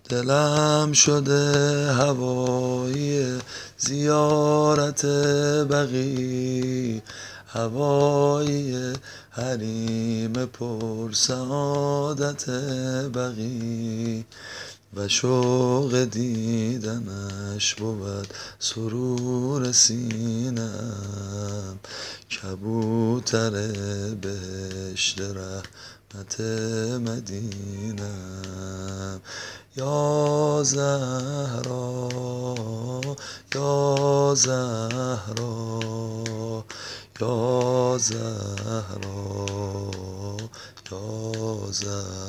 دلم شده هوایی زیارت بقی، هوایی حریم پر سعادت بقی. و شوق دیدنش بود سرور سینه‌ام، کبوتر بهشت رحمت مدینه‌ام. یا زهرا یا زهرا یا زهرا یا زهرا.